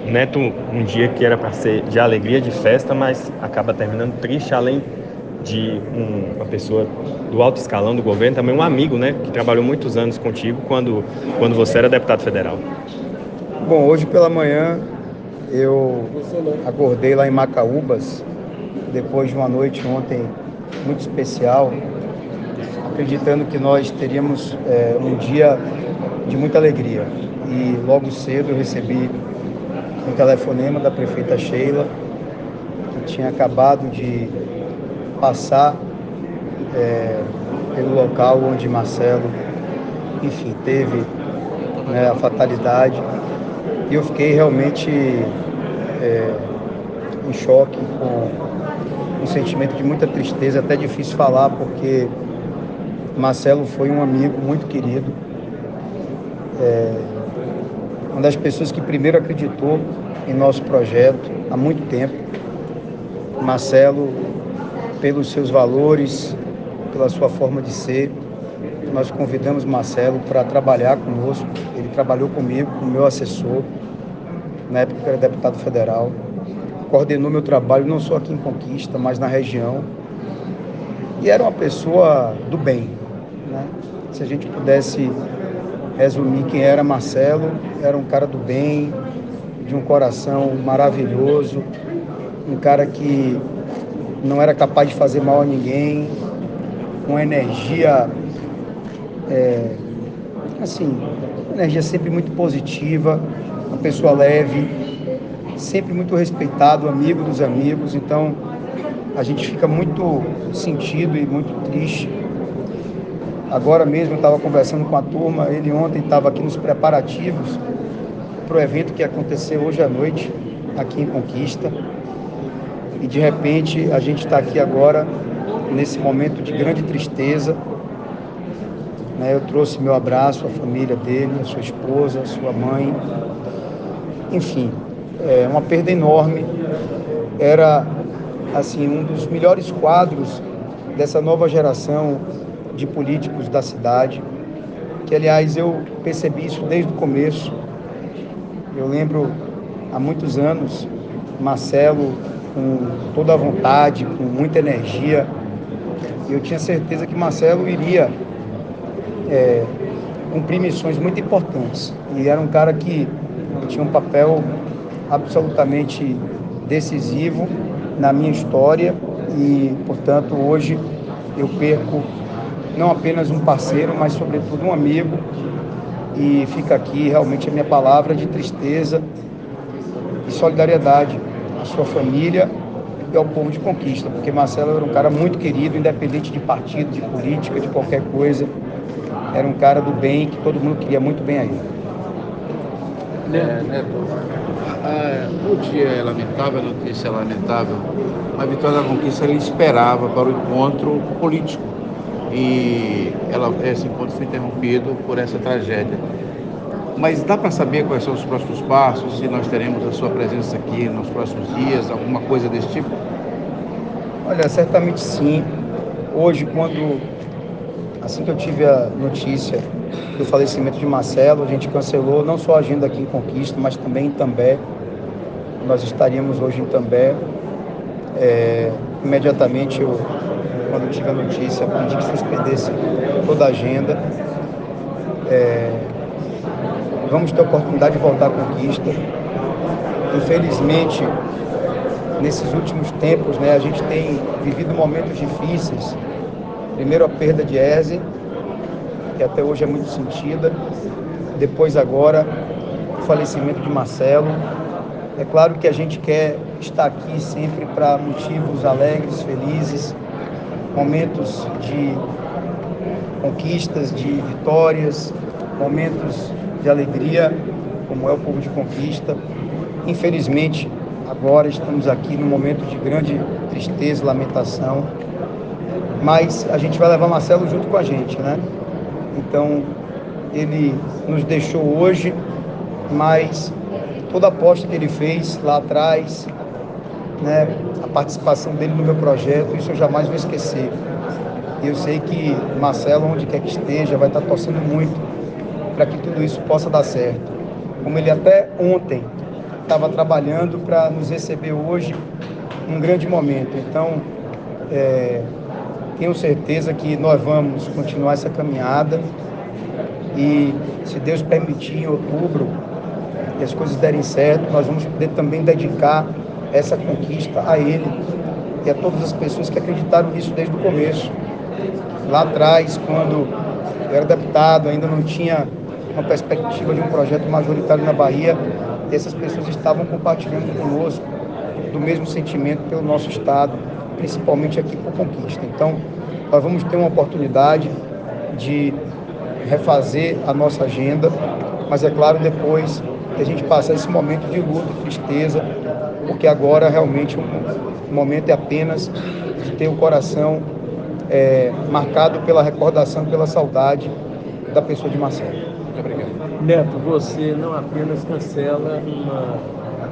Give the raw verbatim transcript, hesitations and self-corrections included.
Neto, um dia que era para ser de alegria, de festa, mas acaba terminando triste, além de um, uma pessoa do alto escalão do governo, também um amigo, né, que trabalhou muitos anos contigo quando, quando você era deputado federal. Bom, hoje pela manhã eu acordei lá em Macaúbas, depois de uma noite ontem muito especial, acreditando que nós teríamos é, um dia de muita alegria. E logo cedo eu recebi um telefonema da prefeita Sheila, que tinha acabado de passar é, pelo local onde Marcelo, enfim, teve, né, a fatalidade. E eu fiquei realmente é, em choque, com um sentimento de muita tristeza, até difícil falar, porque Marcelo foi um amigo muito querido, é, uma das pessoas que primeiro acreditou em nosso projeto há muito tempo. Marcelo, pelos seus valores, pela sua forma de ser, nós convidamos Marcelo para trabalhar conosco. Ele trabalhou comigo, com o meu assessor, na época que era deputado federal, coordenou meu trabalho não só aqui em Conquista, mas na região, e era uma pessoa do bem, né? Se a gente pudesse resumir quem era Marcelo, era um cara do bem, de um coração maravilhoso, um cara que não era capaz de fazer mal a ninguém, uma energia, é, assim, uma energia sempre muito positiva, uma pessoa leve, sempre muito respeitado, amigo dos amigos. Então a gente fica muito sentido e muito triste. Agora mesmo eu estava conversando com a turma, ele ontem estava aqui nos preparativos para o evento que ia acontecer hoje à noite, aqui em Conquista. E de repente a gente está aqui agora, nesse momento de grande tristeza, né? Eu trouxe meu abraço à família dele, à sua esposa, à sua mãe. Enfim, é uma perda enorme. Era, assim, um dos melhores quadros dessa nova geração de políticos da cidade, que, aliás, eu percebi isso desde o começo. Eu lembro, há muitos anos, Marcelo com toda a vontade, com muita energia. Eu tinha certeza que Marcelo iria é, cumprir missões muito importantes. E era um cara que tinha um papel absolutamente decisivo na minha história e, portanto, hoje eu perco não apenas um parceiro, mas, sobretudo, um amigo. E fica aqui realmente a minha palavra de tristeza e solidariedade à sua família e ao povo de Conquista, porque Marcelo era um cara muito querido, independente de partido, de política, de qualquer coisa. Era um cara do bem, que todo mundo queria muito bem a ele. É, Neto, ah, o dia é lamentável, a notícia é lamentável. A vitória da Conquista ele esperava para o encontro político e ela, esse encontro foi interrompido por essa tragédia. Mas dá para saber quais são os próximos passos, se nós teremos a sua presença aqui nos próximos dias, alguma coisa desse tipo? Olha, certamente sim. Hoje, quando assim que eu tive a notícia do falecimento de Marcelo, a gente cancelou não só a agenda aqui em Conquista, mas também em També. Nós estaríamos hoje em També. É, imediatamente, eu, quando eu tive a notícia, pedi que suspendesse toda a agenda. É, vamos ter a oportunidade de voltar à Conquista. Infelizmente, nesses últimos tempos, né, a gente tem vivido momentos difíceis. Primeiro a perda de Eze, que até hoje é muito sentida. Depois agora o falecimento de Marcelo. É claro que a gente quer estar aqui sempre para motivos alegres, felizes, momentos de conquistas, de vitórias, momentos de alegria, como é o povo de Conquista. Infelizmente, agora estamos aqui num momento de grande tristeza e lamentação, mas a gente vai levar Marcelo junto com a gente, né? Então, ele nos deixou hoje, mas toda a aposta que ele fez lá atrás, né, a participação dele no meu projeto, isso eu jamais vou esquecer. E eu sei que Marcelo, onde quer que esteja, vai estar torcendo muito para que tudo isso possa dar certo. Como ele até ontem estava trabalhando para nos receber hoje num grande momento. Então, é, tenho certeza que nós vamos continuar essa caminhada e, se Deus permitir, em outubro, e as coisas derem certo, nós vamos poder também dedicar essa conquista a ele e a todas as pessoas que acreditaram nisso desde o começo. Lá atrás, quando eu era deputado, ainda não tinha uma perspectiva de um projeto majoritário na Bahia, essas pessoas estavam compartilhando conosco do mesmo sentimento pelo nosso Estado, principalmente aqui por Conquista. Então, nós vamos ter uma oportunidade de refazer a nossa agenda, mas é claro, depois que a gente passar esse momento de luto e tristeza, porque agora realmente o momento é apenas de ter o coração é, marcado pela recordação, pela saudade da pessoa de Marcelo. Muito obrigado. Neto, você não apenas cancela uma